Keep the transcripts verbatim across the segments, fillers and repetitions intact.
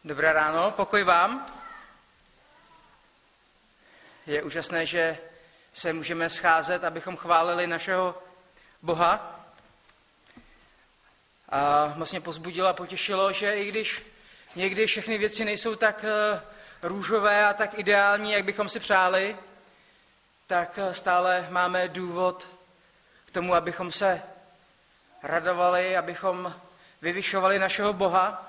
Dobré ráno, pokoj vám. Je úžasné, že se můžeme scházet, abychom chválili našeho Boha. A moc mě povzbudilo a potěšilo, že i když někdy všechny věci nejsou tak růžové a tak ideální, jak bychom si přáli, tak stále máme důvod k tomu, abychom se radovali, abychom vyvyšovali našeho Boha.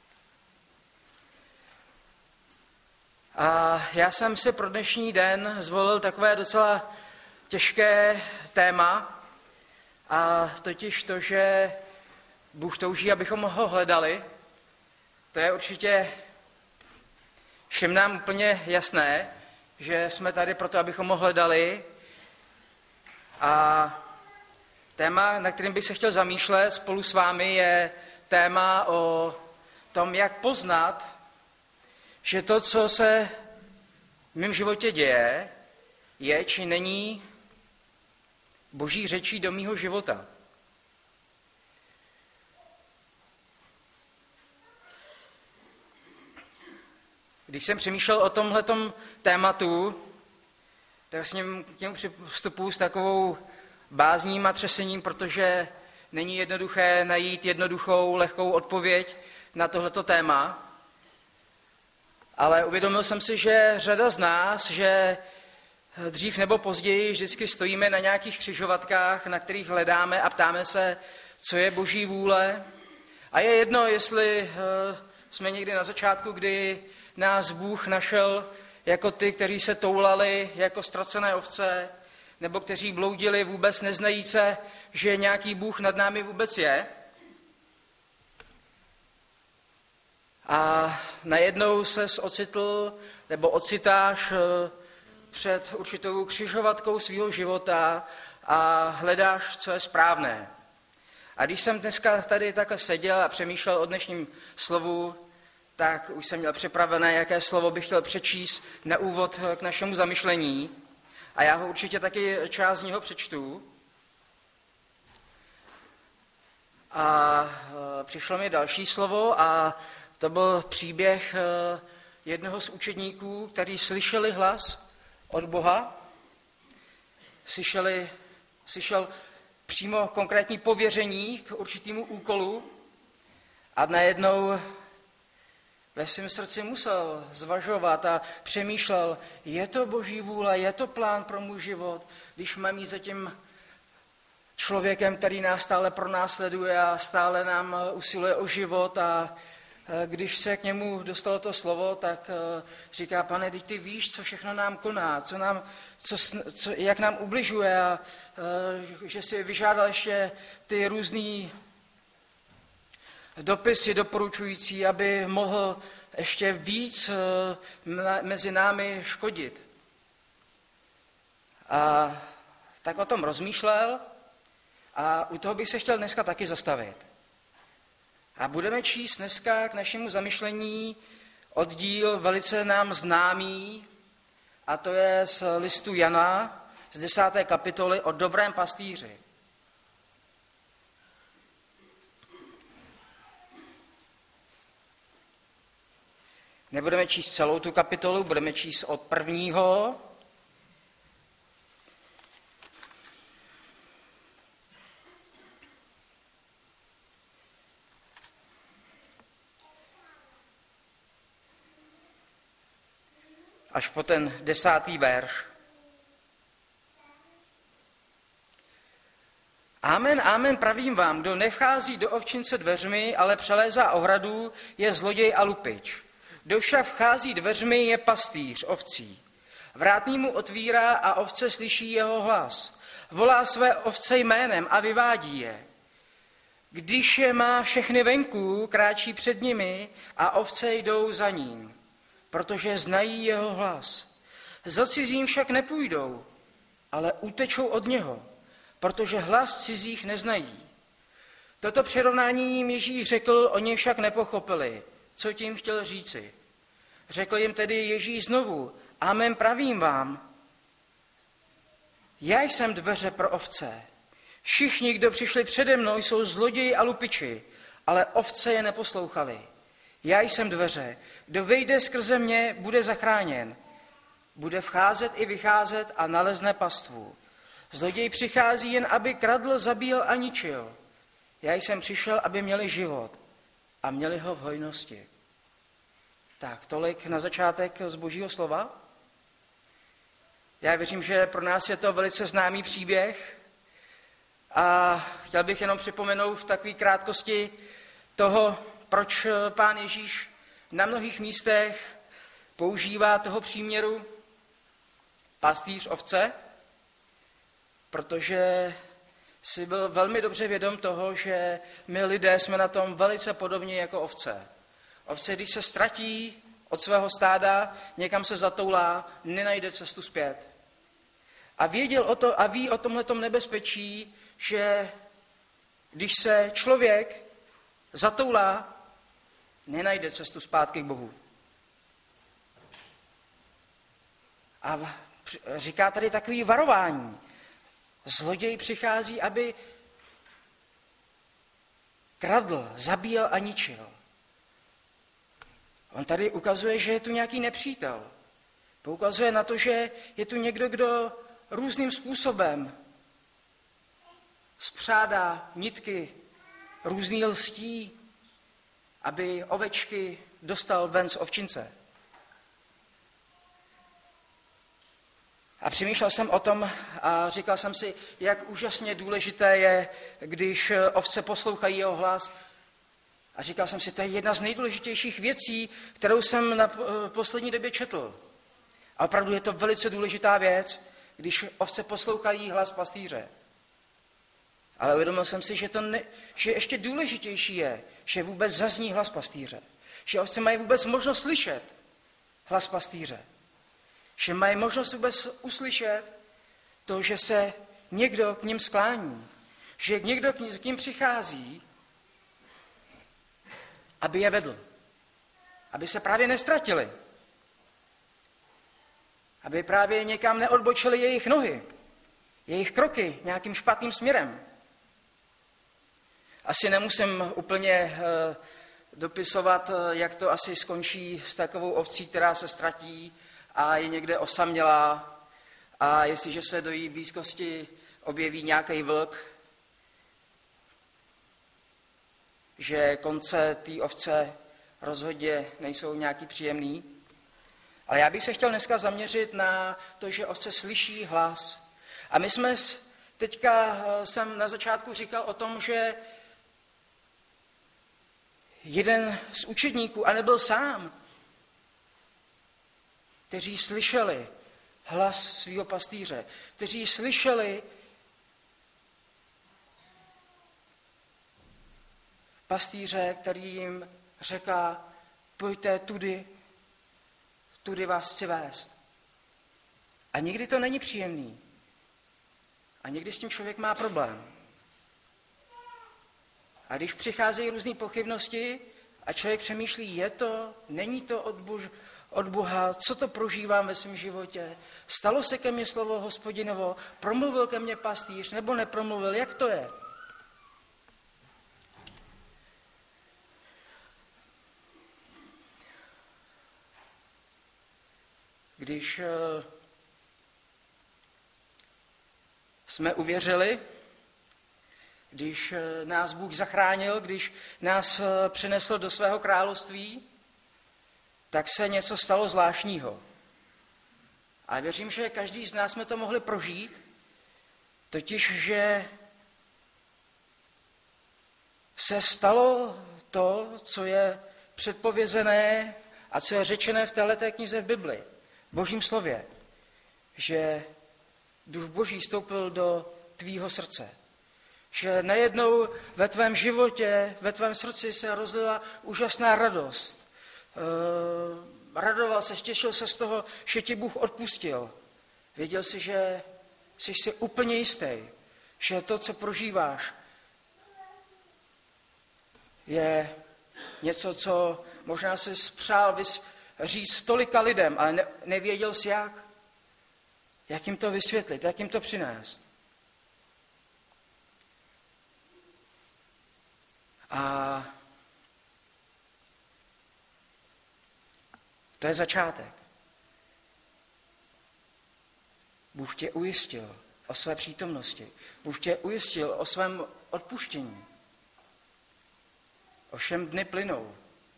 A já jsem si pro dnešní den zvolil takové docela těžké téma, a totiž to, že Bůh touží, abychom ho hledali. To je určitě všem nám úplně jasné, že jsme tady proto, abychom ho hledali. A téma, na kterým bych se chtěl zamýšlet spolu s vámi, je téma o tom, jak poznat, že to, co se v mém životě děje, je či není Boží řečí do mýho života. Když jsem přemýšlel o tomhletom tématu, tak s ním k němu přistupuji s takovou bázním a třesením, protože není jednoduché najít jednoduchou, lehkou odpověď na tohleto téma. Ale uvědomil jsem si, že řada z nás, že dřív nebo později vždycky stojíme na nějakých křižovatkách, na kterých hledáme a ptáme se, co je Boží vůle. A je jedno, jestli jsme někdy na začátku, kdy nás Bůh našel jako ty, kteří se toulali jako ztracené ovce, nebo kteří bloudili vůbec neznajíce, že nějaký Bůh nad námi vůbec je. A najednou ses ocitl, nebo ocitáš před určitou křižovatkou svého života a hledáš, co je správné. A když jsem dneska tady takhle seděl a přemýšlel o dnešním slovu, tak už jsem měl připravené, jaké slovo bych chtěl přečíst na úvod k našemu zamyšlení. A já ho určitě taky část z něho přečtu. A přišlo mi další slovo a to byl příběh jednoho z učedníků, kteří slyšeli hlas od Boha. Slyšeli, slyšel přímo konkrétní pověření k určitému úkolu a najednou ve svém srdci musel zvažovat a přemýšlel, je to Boží vůle, je to plán pro můj život, když mám jít za tím člověkem, který nás stále pronásleduje a stále nám usiluje o život. A když se k němu dostalo to slovo, tak říká, Pane, teď ty víš, co všechno nám koná, co nám, co, co, jak nám ubližuje a že si vyžádal ještě ty různý dopisy doporučující, aby mohl ještě víc mezi námi škodit. A tak o tom rozmýšlel a u toho bych se chtěl dneska taky zastavit. A budeme číst dneska k našemu zamyšlení oddíl velice nám známý, a to je z listu Jana z desáté kapitoly o dobrém pastýři. Nebudeme číst celou tu kapitolu, budeme číst od prvního. Až po ten desátý verš. Amen, amen, pravím vám, kdo nevchází do ovčince dveřmi, ale přelézá ohradu, je zloděj a lupič. Kdo však vchází dveřmi, je pastýř ovcí. Vrátný mu otvírá a ovce slyší jeho hlas. Volá své ovce jménem a vyvádí je. Když je má všechny venku, kráčí před nimi a ovce jdou za ním, protože znají jeho hlas. Za cizím však nepůjdou, ale utečou od něho, protože hlas cizích neznají. Toto přirovnání jim Ježíš řekl, oni však nepochopili, co tím chtěl říci. Řekl jim tedy Ježíš znovu, amen, pravím vám, já jsem dveře pro ovce. Všichni, kdo přišli přede mnou, jsou zloději a lupiči, ale ovce je neposlouchali. Já jsem dveře. Kdo vejde skrze mě, bude zachráněn. Bude vcházet i vycházet a nalezne pastvu. Zloděj přichází jen, aby kradl, zabíjel a ničil. Já jsem přišel, aby měli život a měli ho v hojnosti. Tak, tolik na začátek z Božího slova. Já věřím, že pro nás je to velice známý příběh a chtěl bych jenom připomenout v takové krátkosti toho, proč Pán Ježíš na mnohých místech používá toho příměru pastýř ovce, protože si byl velmi dobře vědom toho, že my lidé jsme na tom velice podobně jako ovce. Ovce, když se ztratí od svého stáda, někam se zatoulá, nenajde cestu zpět. A věděl o to a ví o tomhletom nebezpečí, že když se člověk zatoulá, nenajde cestu zpátky k Bohu. A říká tady takový varování. Zloděj přichází, aby kradl, zabíjel a ničil. On tady ukazuje, že je tu nějaký nepřítel. Poukazuje na to, že je tu někdo, kdo různým způsobem spřádá nitky různý lstí, aby ovečky dostal ven z ovčince. A přemýšlel jsem o tom a říkal jsem si, jak úžasně důležité je, když ovce poslouchají jeho hlas. A říkal jsem si, to je jedna z nejdůležitějších věcí, kterou jsem na poslední době četl. A opravdu je to velice důležitá věc, když ovce poslouchají hlas pastýře. Ale uvědomil jsem si, že, to ne, že ještě důležitější je, že vůbec zazní hlas pastýře. Že ovce mají vůbec možnost slyšet hlas pastýře. Že mají možnost vůbec uslyšet to, že se někdo k nim sklání. Že někdo k ním přichází, aby je vedl. Aby se právě nestratili. Aby právě někam neodbočily jejich nohy, jejich kroky nějakým špatným směrem. Asi nemusím úplně dopisovat, jak to asi skončí s takovou ovcí, která se ztratí a je někde osamělá a jestliže se do její blízkosti objeví nějaký vlk, že konce té ovce rozhodně nejsou nějaký příjemný. Ale já bych se chtěl dneska zaměřit na to, že ovce slyší hlas. A my jsme teďka, jsem na začátku říkal o tom, že jeden z učedníků, a nebyl sám, kteří slyšeli hlas svého pastýře, kteří slyšeli pastýře, který jim řeká, pojďte tudy, tudy vás chci vést. A někdy to není příjemný. A někdy s tím člověk má problém. A když přicházejí různé pochybnosti a člověk přemýšlí, je to, není to od, Bož, od Boha, co to prožívám ve svém životě, stalo se ke mně slovo Hospodinovo, promluvil ke mně pastýř, nebo nepromluvil, jak to je? Když jsme uvěřili, když nás Bůh zachránil, když nás přinesl do svého království, tak se něco stalo zvláštního. A věřím, že každý z nás jsme to mohli prožít, totiž, že se stalo to, co je předpovězené a co je řečené v téhleté knize v Bibli, v Božím slově, že Duch Boží vstoupil do tvýho srdce. Že najednou ve tvém životě, ve tvém srdci se rozlila úžasná radost. E, radoval se, těšil se z toho, že ti Bůh odpustil. Věděl jsi, že jsi si úplně jistý, že to, co prožíváš, je něco, co možná jsi přál říct tolika lidem, ale ne, nevěděl jsi jak. Jak jim to vysvětlit, jak jim to přinést. A To je začátek. Bůh tě ujistil o své přítomnosti. Bůh tě ujistil o svém odpuštění. Ovšem dny plynou.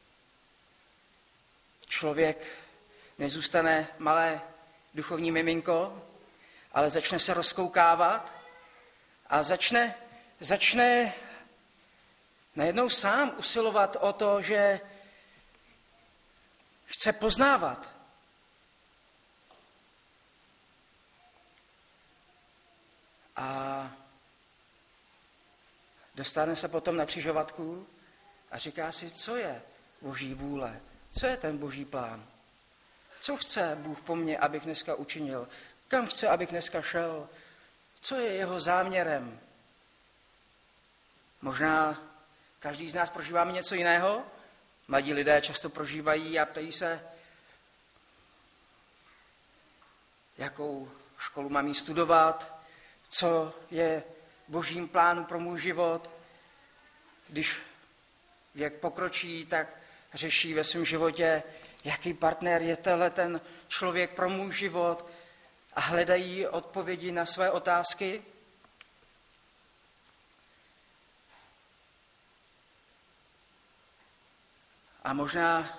Člověk nezůstane malé duchovní miminko, ale začne se rozkoukávat a začne, začne najednou sám usilovat o to, že chce poznávat. A dostane se potom na křižovatku a říká si, co je Boží vůle, co je ten Boží plán. Co chce Bůh po mně, abych dneska učinil? Kam chce, abych dneska šel? Co je jeho záměrem? Možná každý z nás prožíváme něco jiného. Mladí lidé často prožívají a ptají se, jakou školu mám jít studovat, co je Božím plánu pro můj život. Když věk pokročí, tak řeší ve svém životě, jaký partner je tenhle ten člověk pro můj život a hledají odpovědi na své otázky. A možná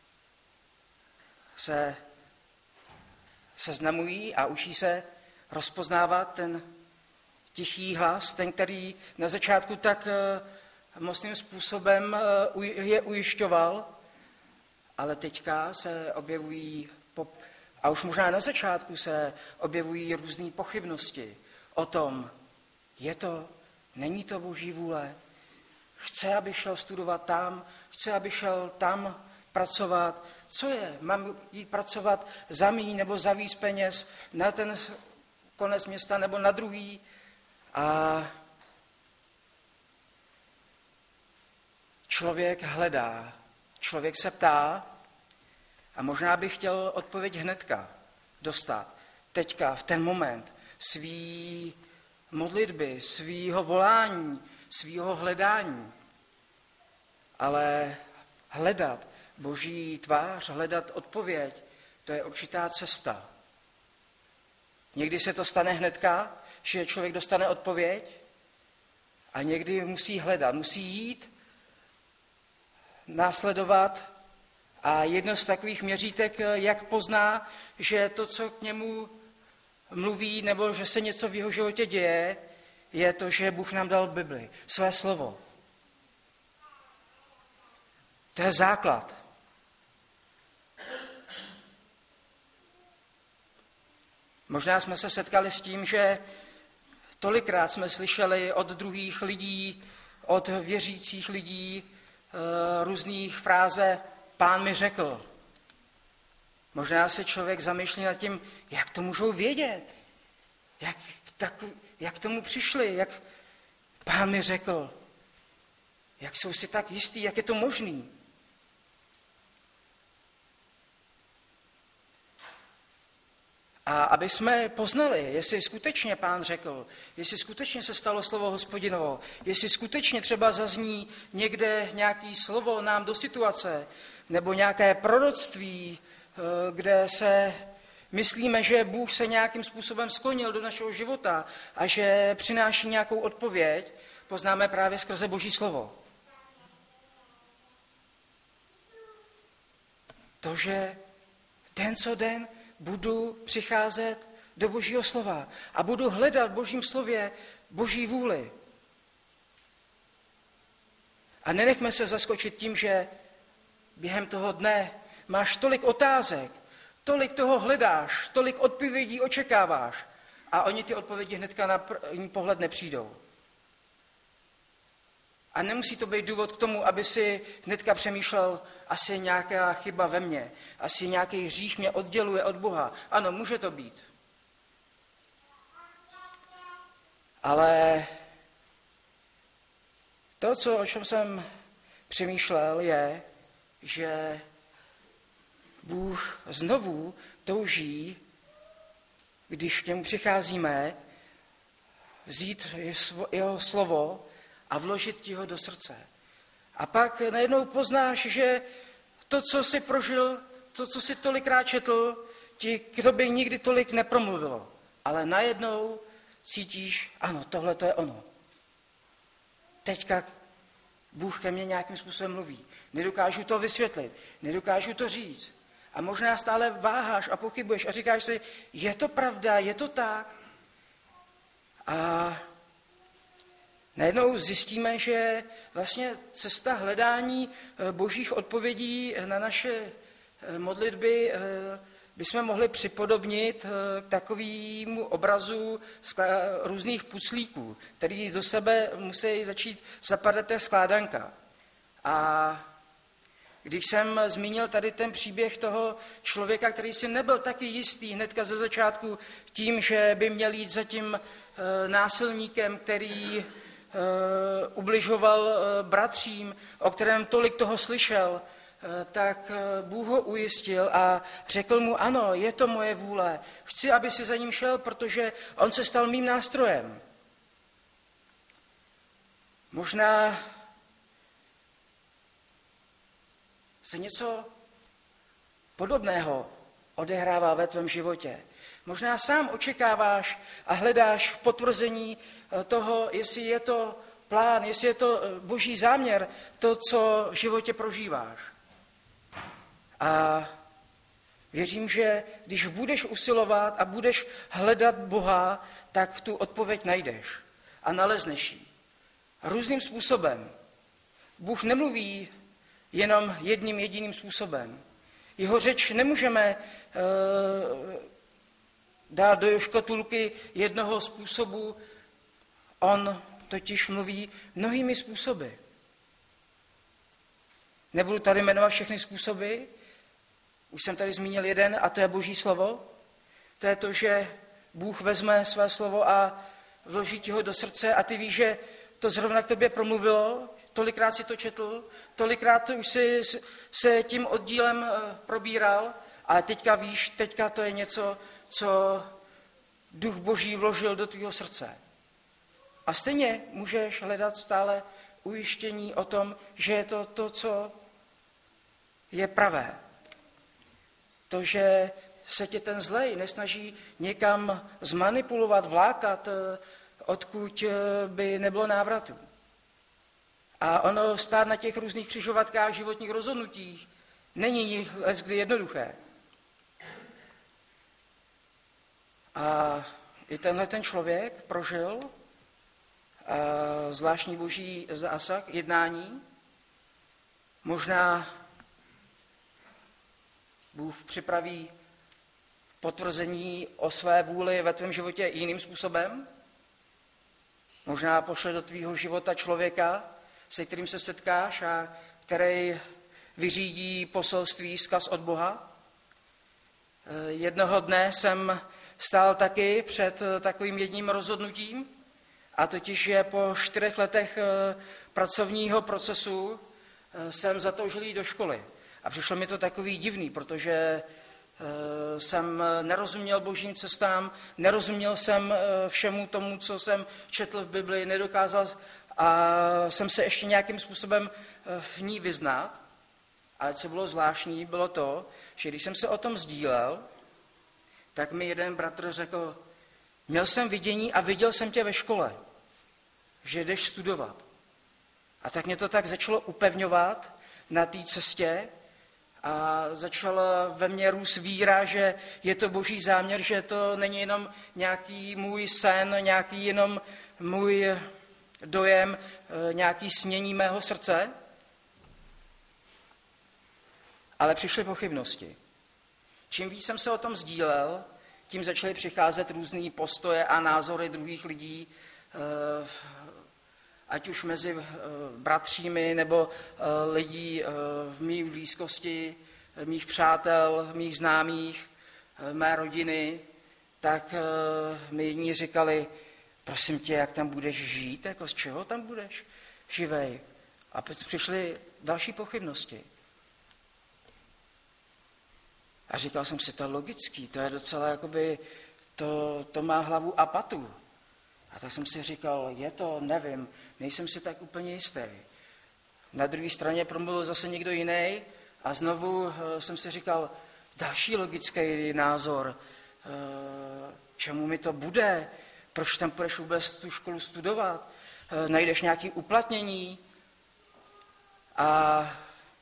se seznamují a učí se rozpoznávat ten tichý hlas, ten, který na začátku tak mocným způsobem je ujišťoval, ale teďka se objevují, a už možná na začátku se objevují různé pochybnosti o tom, je to, není to Boží vůle, chce, aby šel studovat tam, chce, aby šel tam pracovat, co je, mám jít pracovat za míň nebo za víc peněz na ten konec města nebo na druhý. A člověk hledá, člověk se ptá a možná by chtěl odpověď hnedka dostat. Teďka, v ten moment svý modlitby, svýho volání, svýho hledání. Ale hledat Boží tvář, hledat odpověď, to je určitá cesta. Někdy se to stane hnedka, že člověk dostane odpověď a někdy musí hledat, musí jít, následovat a jedno z takových měřítek, jak pozná, že to, co k němu mluví nebo že se něco v jeho životě děje, je to, že Bůh nám dal Bibli, své slovo. To je základ. Možná jsme se setkali s tím, že tolikrát jsme slyšeli od druhých lidí, od věřících lidí různých fráze Pán mi řekl. Možná se člověk zamýšlí nad tím, jak to můžou vědět, jak, tak, jak tomu přišli, jak Pán mi řekl, jak jsou si tak jistý, jak je to možný. A aby jsme poznali, jestli skutečně Pán řekl, jestli skutečně se stalo slovo Hospodinovo, jestli skutečně třeba zazní někde nějaké slovo nám do situace, nebo nějaké proroctví, kde se myslíme, že Bůh se nějakým způsobem sklonil do našeho života a že přináší nějakou odpověď, poznáme právě skrze Boží slovo. To, že den co den budu přicházet do Božího slova a budu hledat v Božím slově Boží vůli. A nenechme se zaskočit tím, že během toho dne máš tolik otázek, tolik toho hledáš, tolik odpovědí očekáváš a oni ty odpovědi hnedka na první pohled nepřijdou. A nemusí to být důvod k tomu, aby si hnedka přemýšlel, asi je nějaká chyba ve mně, asi nějaký hřích mě odděluje od Boha. Ano, může to být. Ale to, co, o čem jsem přemýšlel, je, že Bůh znovu touží, když k němu přicházíme, vzít jeho slovo a vložit ti ho do srdce. A pak najednou poznáš, že to, co jsi prožil to, co jsi tolikrát četl, ti k tobě nikdy tolik nepromluvilo. Ale najednou cítíš, ano, tohle to je ono. Teďka Bůh ke mně nějakým způsobem mluví. Nedokážu to vysvětlit, nedokážu to říct. A možná stále váháš a pochybuješ a říkáš si, je to pravda, je to tak. A najednou zjistíme, že vlastně cesta hledání božích odpovědí na naše modlitby bychom mohli připodobnit k takovému obrazu různých puclíků, který do sebe musí začít zapadat té skládanka. A když jsem zmínil tady ten příběh toho člověka, který si nebyl taky jistý hnedka ze začátku tím, že by měl jít za tím násilníkem, který ubližoval bratřím, o kterém tolik toho slyšel, tak Bůh ho ujistil a řekl mu, ano, je to moje vůle, chci, aby si za ním šel, protože on se stal mým nástrojem. Možná se něco podobného odehrává ve tvém životě. Možná sám očekáváš a hledáš potvrzení toho, jestli je to plán, jestli je to boží záměr, to, co v životě prožíváš. A věřím, že když budeš usilovat a budeš hledat Boha, tak tu odpověď najdeš a nalezneš ji. Různým způsobem. Bůh nemluví jenom jedním jediným způsobem. Jeho řeč nemůžeme uh, dát do škatulky jednoho způsobu. On totiž mluví mnohými způsoby. Nebudu tady jmenovat všechny způsoby, už jsem tady zmínil jeden, a to je Boží slovo. To je to, že Bůh vezme své slovo a vloží ti ho do srdce a ty víš, že to zrovna k tobě promluvilo, tolikrát si to četl, tolikrát to už si se tím oddílem probíral, ale teďka víš, teďka to je něco, co Duch Boží vložil do tvého srdce. A stejně můžeš hledat stále ujištění o tom, že je to to, co je pravé. To, že se tě ten zlej nesnaží někam zmanipulovat, vlákat, odkud by nebylo návratu. A ono stát na těch různých křižovatkách životních rozhodnutích není leckdy jednoduché. A i tenhle ten člověk prožil zvláštní boží zásah, jednání. Možná Bůh připraví potvrzení o své vůli ve tvém životě jiným způsobem. Možná pošle do tvýho života člověka, se kterým se setkáš a který vyřídí poselství, vzkaz od Boha. Jednoho dne jsem stál taky před takovým jedním rozhodnutím, a totiž je po čtyřech letech pracovního procesu jsem zatoužil jít do školy. A přišlo mi to takový divný, protože jsem nerozuměl božím cestám, nerozuměl jsem všemu tomu, co jsem četl v Bibli, nedokázal a jsem se ještě nějakým způsobem v ní vyznat. Ale co bylo zvláštní, bylo to, že když jsem se o tom sdílel, tak mi jeden bratr řekl, měl jsem vidění a viděl jsem tě ve škole, že jdeš studovat. A tak mě to tak začalo upevňovat na té cestě a začala ve mně růst víra, že je to boží záměr, že to není jenom nějaký můj sen, nějaký jenom můj dojem, nějaký snění mého srdce, ale přišly pochybnosti. Čím víc jsem se o tom sdílel, tím začaly přicházet různé postoje a názory druhých lidí, ať už mezi bratřími nebo lidí v mé blízkosti, mých přátel, mých známých, mé rodiny, tak mi jedni říkali, prosím tě, jak tam budeš žít, jako z čeho tam budeš živej. A přišly další pochybnosti. A říkal jsem si, to je logický, to je docela jakoby, to, to má hlavu a patu. A tak jsem si říkal, je to, nevím, nejsem si tak úplně jistý. Na druhé straně promluvil zase někdo jiný A znovu jsem si říkal, další logický názor, čemu mi to bude, proč tam půjdeš vůbec tu školu studovat, najdeš nějaké uplatnění. A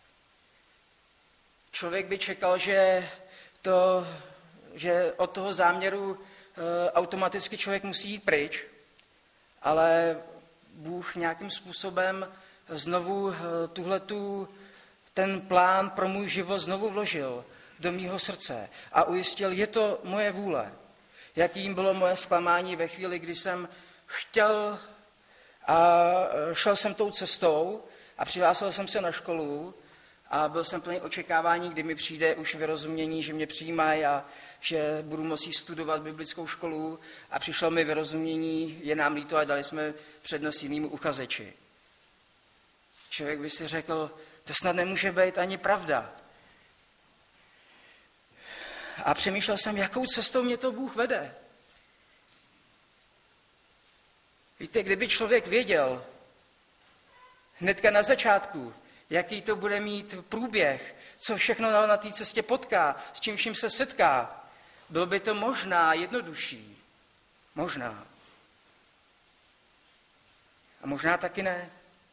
člověk by čekal, že, to, že od toho záměru automaticky člověk musí jít pryč, ale Bůh nějakým způsobem znovu tuhletu, ten plán pro můj život znovu vložil do mýho srdce a ujistil, je to moje vůle. Jakým bylo moje zklamání ve chvíli, kdy jsem chtěl a šel jsem tou cestou a přihlásil jsem se na školu a byl jsem plný očekávání, kdy mi přijde už vyrozumění, že mě přijímají a že budu moci studovat biblickou školu a přišlo mi vyrozumění, je nám líto a dali jsme přednost jinému uchazeči. Člověk by si řekl, to snad nemůže být ani pravda. A přemýšlel jsem, jakou cestou mě to Bůh vede. Víte, kdyby člověk věděl hnedka na začátku, jaký to bude mít průběh, co všechno na té cestě potká, s čím vším se setká, bylo by to možná jednodušší. Možná. A možná taky ne.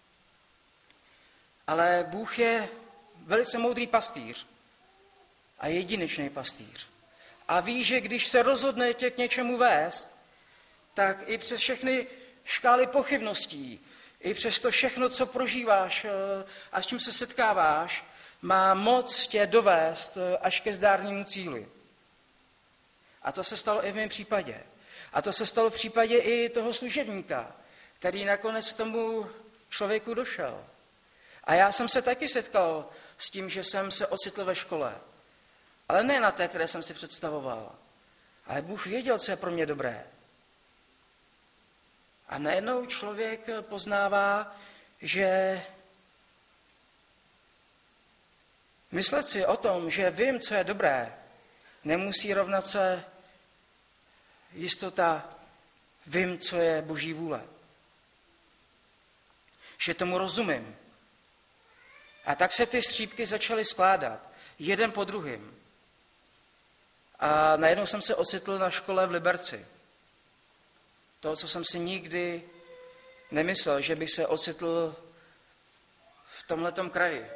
Ale Bůh je velice moudrý pastýř a jedinečný pastýř. A ví, že když se rozhodne tě k něčemu vést, tak i přes všechny škály pochybností, i přes to všechno, co prožíváš a s čím se setkáváš, má moc tě dovést až ke zdárnému cíli. A to se stalo i v mém případě. A to se stalo v případě i toho služebníka, který nakonec tomu člověku došel. A já jsem se taky setkal s tím, že jsem se ocitl ve škole. Ale ne na té, které jsem si představoval. Ale Bůh věděl, co je pro mě dobré. A najednou člověk poznává, že myslet si o tom, že vím, co je dobré, nemusí rovnat se jistota, vím, co je Boží vůle. Že tomu rozumím. A tak se ty střípky začaly skládat, jeden po druhým. A najednou jsem se ocitl na škole v Liberci. To, co jsem si nikdy nemyslel, že bych se ocitl v tomhletom kraji.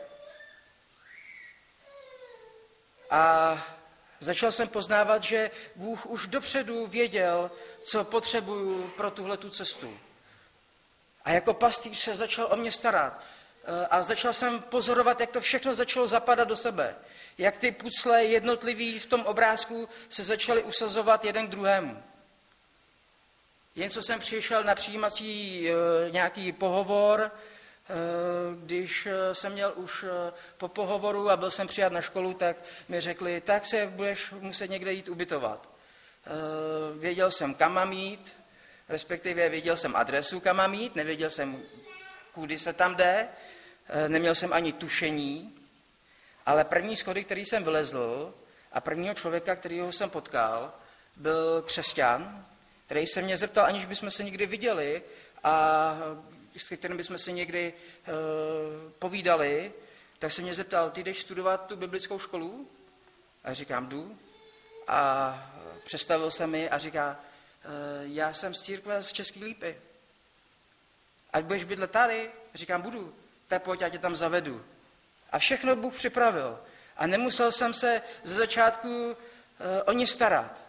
A začal jsem poznávat, že Bůh už dopředu věděl, co potřebuju pro tuhletu cestu. A jako pastýř se začal o mě starat. A začal jsem pozorovat, jak to všechno začalo zapadat do sebe. Jak ty pucle jednotlivý v tom obrázku se začaly usazovat jeden k druhému. Jen co jsem přišel na přijímací e, nějaký pohovor, e, když jsem měl už e, po pohovoru a byl jsem přijat na školu, tak mi řekli, tak se budeš muset někde jít ubytovat. E, věděl jsem, kam mám jít, respektive věděl jsem adresu, kam mám jít, nevěděl jsem, kudy se tam jde, e, neměl jsem ani tušení, ale první schody, který jsem vylezl a prvního člověka, kterýho jsem potkal, byl křesťan, který se mě zeptal, aniž bychom se někdy viděli a s kterým bychom se někdy uh, povídali, tak se mě zeptal, ty jdeš studovat tu biblickou školu? A říkám, jdu. A představil se mi a říká, uh, já jsem z církve z České Lípy. Ať budeš bydlet tady? Říkám, budu. Tak pojď, já tě tam zavedu. A všechno Bůh připravil. A nemusel jsem se ze začátku uh, o ně starat.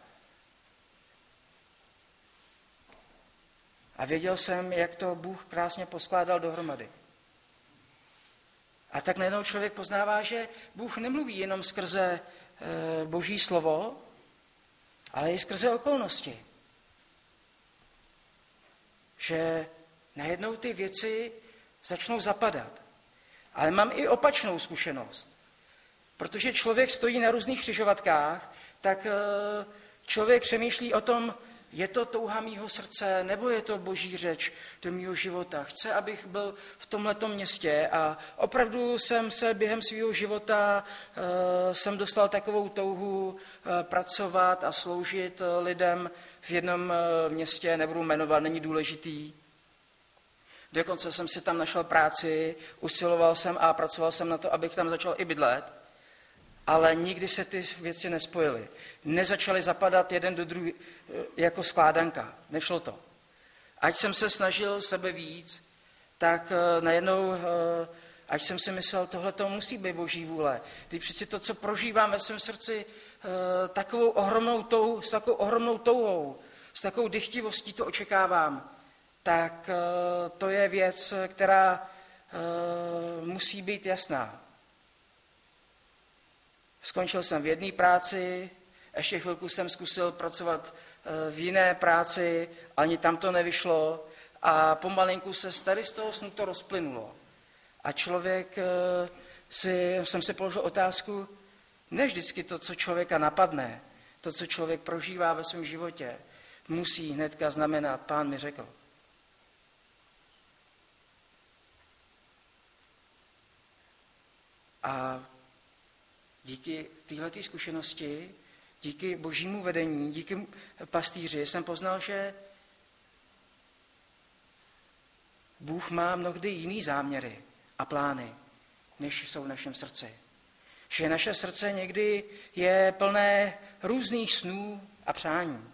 A věděl jsem, jak to Bůh krásně poskládal dohromady. A tak najednou člověk poznává, že Bůh nemluví jenom skrze e, Boží slovo, ale i skrze okolnosti. Že najednou ty věci začnou zapadat. Ale mám i opačnou zkušenost. Protože člověk stojí na různých křižovatkách, tak e, člověk přemýšlí o tom, je to touha mýho srdce, nebo je to Boží řeč do mýho života. Chce, abych byl v tomhletom městě a opravdu jsem se během svého života uh, jsem dostal takovou touhu uh, pracovat a sloužit uh, lidem v jednom uh, městě, nebudu jmenovat, není důležitý. Dokonce jsem si tam našel práci, usiloval jsem a pracoval jsem na to, abych tam začal i bydlet, ale nikdy se ty věci nespojily. Nezačaly zapadat jeden do druhý jako skládanka. Nešlo to. Ať jsem se snažil sebe víc, tak najednou, ať jsem si myslel, tohle to musí být Boží vůle. Když přeci to, co prožívám ve svém srdci, takovou ohromnou touhou, s takovou ohromnou touhou, s takovou dychtivostí to očekávám, tak to je věc, která musí být jasná. Skončil jsem v jedné práci, ještě chvilku jsem zkusil pracovat v jiné práci, ani tam to nevyšlo a pomalinku se tady z toho snu to rozplynulo. A člověk si, jsem si položil otázku, ne vždycky to, co člověka napadne, to, co člověk prožívá ve svém životě, musí hnedka znamenat, Pán mi řekl. A díky téhleté zkušenosti, díky Božímu vedení, díky pastýři jsem poznal, že Bůh má mnohdy jiný záměry a plány, než jsou v našem srdci. Že naše srdce někdy je plné různých snů a přání.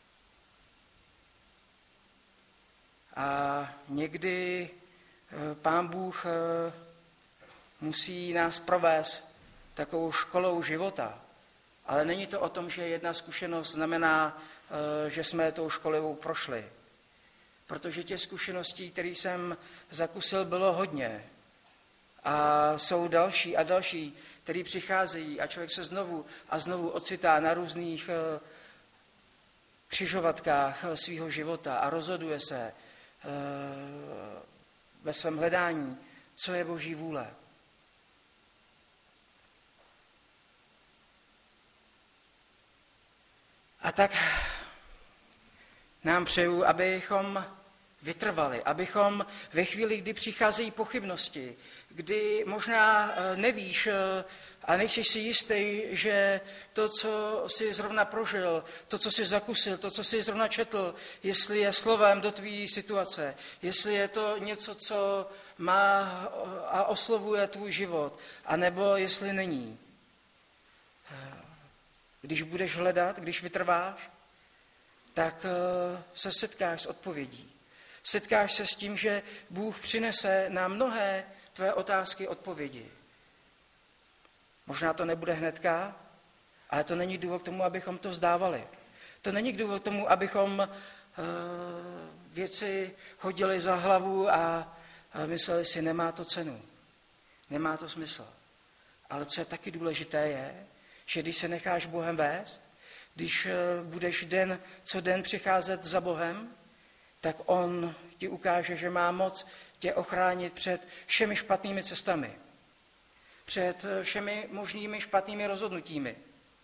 A někdy Pán Bůh musí nás provést takovou školou života. Ale není to o tom, že jedna zkušenost znamená, že jsme tou školou prošli. Protože těch zkušeností, které jsem zakusil, bylo hodně. A jsou další a další, které přicházejí a člověk se znovu a znovu ocitá na různých křižovatkách svého života a rozhoduje se ve svém hledání, co je Boží vůle. A tak nám přeju, abychom vytrvali, abychom ve chvíli, kdy přicházejí pochybnosti, kdy možná nevíš a nejsi si jistý, že to, co jsi zrovna prožil, to, co jsi zakusil, to, co jsi zrovna četl, jestli je slovem do tvý situace, jestli je to něco, co má a oslovuje tvůj život, anebo jestli není. Když budeš hledat, když vytrváš, tak se setkáš s odpovědí. Setkáš se s tím, že Bůh přinese na mnohé tvé otázky odpovědi. Možná to nebude hnedka, ale to není důvod k tomu, abychom to vzdávali. To není důvod k tomu, abychom věci hodili za hlavu a mysleli si, nemá to cenu. Nemá to smysl. Ale co je taky důležité je, že když se necháš Bohem vést, když budeš den co den přicházet za Bohem, tak on ti ukáže, že má moc tě ochránit před všemi špatnými cestami, před všemi možnými špatnými rozhodnutími.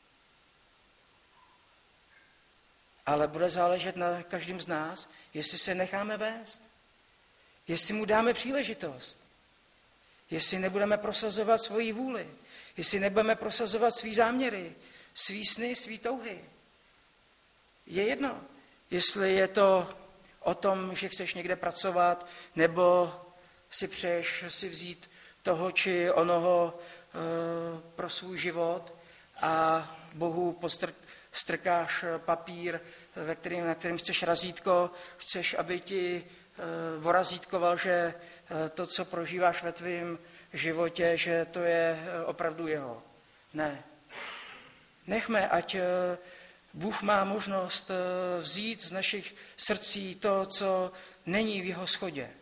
Ale bude záležet na každém z nás, jestli se necháme vést, jestli mu dáme příležitost, jestli nebudeme prosazovat svoji vůli, jestli nebudeme prosazovat svý záměry, svý sny, svý touhy. Je jedno, jestli je to o tom, že chceš někde pracovat, nebo si přeješ si vzít toho či onoho e, pro svůj život a Bohu postr- strkáš papír, ve kterým, na kterém chceš razítko, chceš, aby ti e, vorazítkoval, že e, to, co prožíváš ve tvém životě, že to je opravdu jeho. Ne. Nechme, ať Bůh má možnost vzít z našich srdcí to, co není v jeho shodě.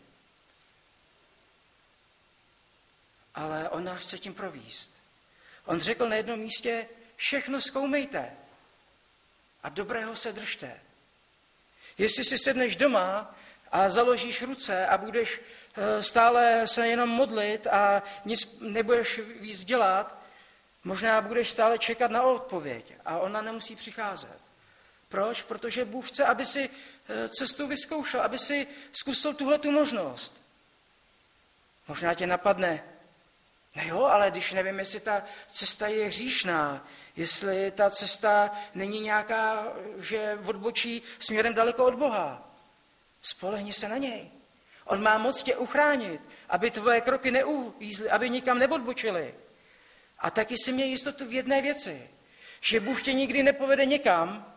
Ale on nás chce tím provést. On řekl na jednom místě, všechno zkoumejte a dobrého se držte. Jestli si sedneš doma a založíš ruce a budeš stále se jenom modlit a nic nebudeš víc dělat, možná budeš stále čekat na odpověď a ona nemusí přicházet. Proč? Protože Bůh chce, aby si cestu vyzkoušel, aby si zkusil tuhletu možnost. Možná tě napadne, no jo, ale když nevím, jestli ta cesta je hříšná, jestli ta cesta není nějaká, že odbočí směrem daleko od Boha. Spolehni se na něj. On má moc tě uchránit, aby tvoje kroky neuvízly, aby nikam neodbočily. A taky si měl jistotu v jedné věci, že Bůh tě nikdy nepovede někam,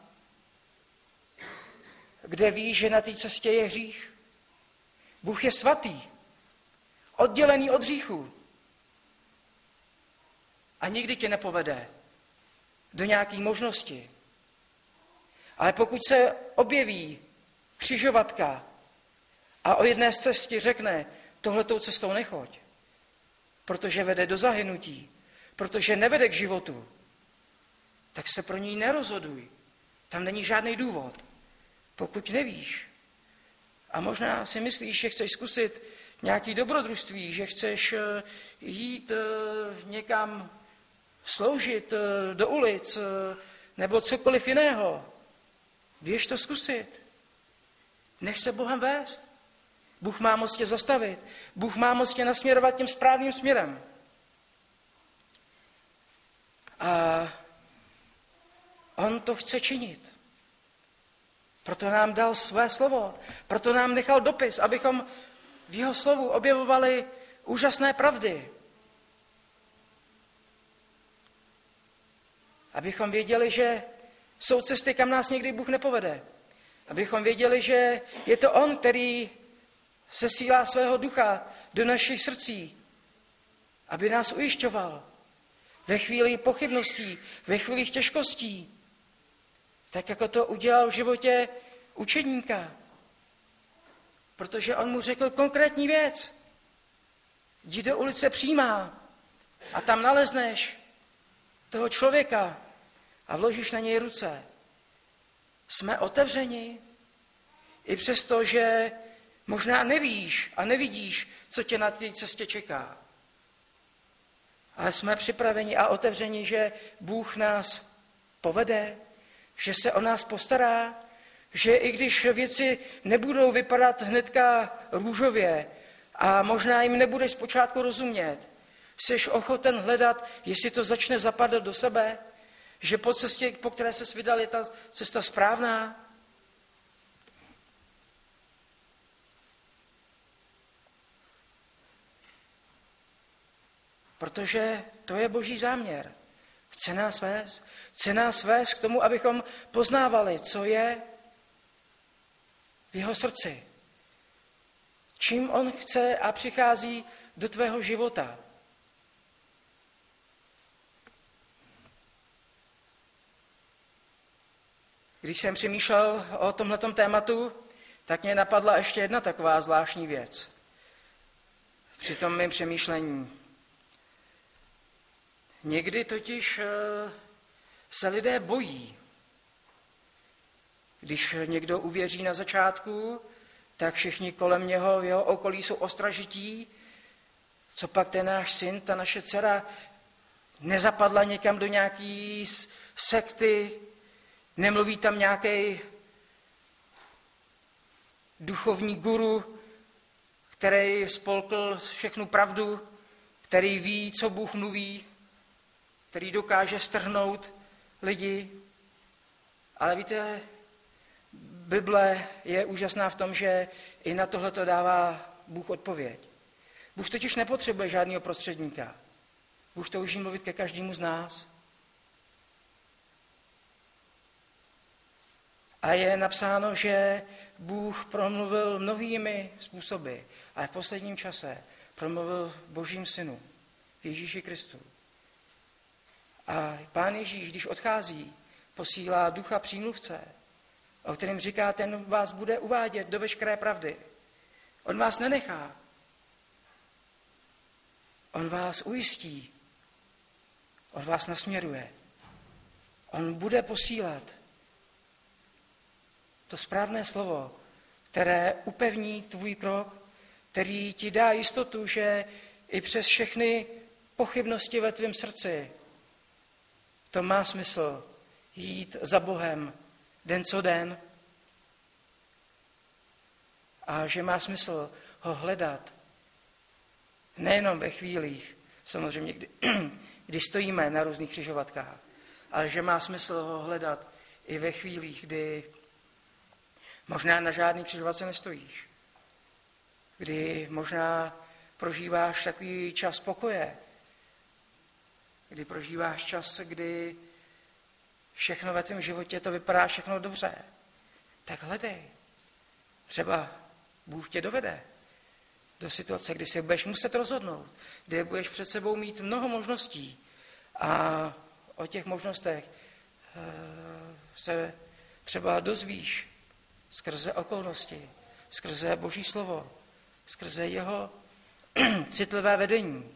kde víš, že na té cestě je hřích. Bůh je svatý, oddělený od hříchu. A nikdy tě nepovede do nějaké možnosti. Ale pokud se objeví křižovatka a o jedné z cestě řekne, tohletou cestou nechoď, protože vede do zahynutí, protože nevede k životu, tak se pro ní nerozhoduj. Tam není žádný důvod. Pokud nevíš a možná si myslíš, že chceš zkusit nějaké dobrodružství, že chceš jít někam sloužit do ulic nebo cokoliv jiného, běž to zkusit. Nech se Bohem vést. Bůh má moc tě zastavit. Bůh má moc tě nasměrovat tím správným směrem. A on to chce činit. Proto nám dal své slovo. Proto nám nechal dopis, abychom v jeho slovu objevovali úžasné pravdy. Abychom věděli, že jsou cesty, kam nás někdy Bůh nepovede. Abychom věděli, že je to on, který sesílá svého ducha do našich srdcí, aby nás ujišťoval ve chvíli pochybností, ve chvíli těžkostí, tak jako to udělal v životě učedníka. Protože on mu řekl konkrétní věc. Jdi do ulice Přímá a tam nalezneš toho člověka a vložíš na něj ruce. Jsme otevřeni, i přesto, že možná nevíš a nevidíš, co tě na té cestě čeká. Ale jsme připraveni a otevřeni, že Bůh nás povede, že se o nás postará, že i když věci nebudou vypadat hnedka růžově a možná jim nebudeš zpočátku rozumět, jsi ochoten hledat, jestli to začne zapadat do sebe, že po cestě, po které se vydal, je ta cesta správná. Protože to je Boží záměr. Chce nás vést. Chce nás vést k tomu, abychom poznávali, co je v jeho srdci. Čím on chce a přichází do tvého života. Když jsem přemýšlel o tomhletom tématu, tak mě napadla ještě jedna taková zvláštní věc. Při tom mém přemýšlení. Někdy totiž se lidé bojí. Když někdo uvěří na začátku, tak všichni kolem něho, v jeho okolí jsou ostražití. Co pak ten náš syn, ta naše dcera nezapadla někam do nějaký sekty, nemluví tam nějaký duchovní guru, který spolkl všechnu pravdu, který ví, co Bůh mluví, který dokáže strhnout lidi. Ale víte, Bible je úžasná v tom, že i na tohle to dává Bůh odpověď. Bůh totiž nepotřebuje žádného prostředníka. Bůh touží mluvit ke každému z nás. A je napsáno, že Bůh promluvil mnohými způsoby, ale v posledním čase promluvil Božím synu, Ježíši Kristu. A Pán Ježíš, když odchází, posílá ducha přímluvce, o kterém říká, ten vás bude uvádět do veškeré pravdy. On vás nenechá. On vás ujistí. On vás nasměruje. On bude posílat to správné slovo, které upevní tvůj krok, který ti dá jistotu, že i přes všechny pochybnosti ve tvém srdci to má smysl jít za Bohem den co den a že má smysl ho hledat nejenom ve chvílích, samozřejmě, kdy, kdy stojíme na různých křižovatkách, ale že má smysl ho hledat i ve chvílích, kdy možná na žádný křižovatce nestojíš. kdy možná prožíváš takový čas pokoje, kdy prožíváš čas, kdy všechno ve tvém životě to vypadá všechno dobře, tak hledej. Třeba Bůh tě dovede do situace, kdy se budeš muset rozhodnout, kdy budeš před sebou mít mnoho možností a o těch možnostech se třeba dozvíš skrze okolnosti, skrze Boží slovo, skrze jeho citlivé vedení.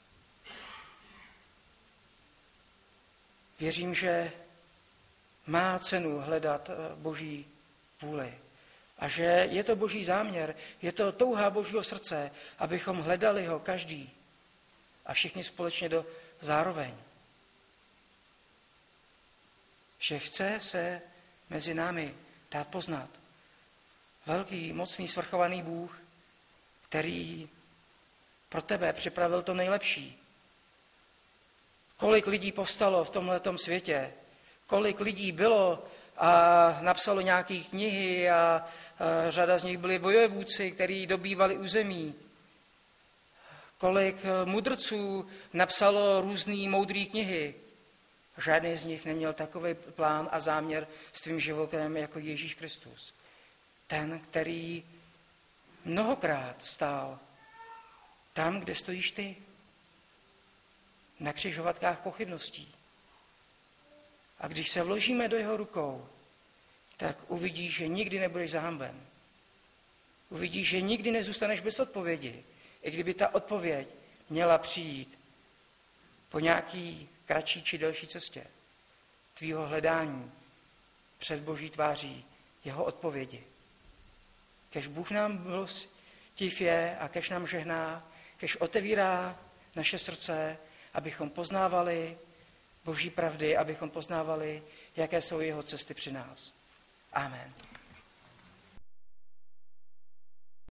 Věřím, že má cenu hledat Boží vůli a že je to Boží záměr, je to touha Božího srdce, abychom hledali ho každý a všichni společně do zároveň. Že chce se mezi námi dát poznat. Velký, mocný, svrchovaný Bůh, který pro tebe připravil to nejlepší. Kolik lidí povstalo v tomhletom světě, kolik lidí bylo a napsalo nějaké knihy a, a řada z nich byli vojevůdci, kteří dobývali území. Kolik mudrců napsalo různé moudré knihy. Žádný z nich neměl takový plán a záměr s tvým životem jako Ježíš Kristus. Ten, který mnohokrát stál tam, kde stojíš ty, na křižovatkách pochybností. A když se vložíme do jeho rukou, tak uvidíš, že nikdy nebudeš zahamben. Uvidíš, že nikdy nezůstaneš bez odpovědi, i kdyby ta odpověď měla přijít po nějaký kratší či delší cestě tvýho hledání před Boží tváří jeho odpovědi. Kež Bůh nám milostiv je a kež nám žehná, kež otevírá naše srdce, abychom poznávali Boží pravdy, abychom poznávali, jaké jsou jeho cesty při nás. Amen.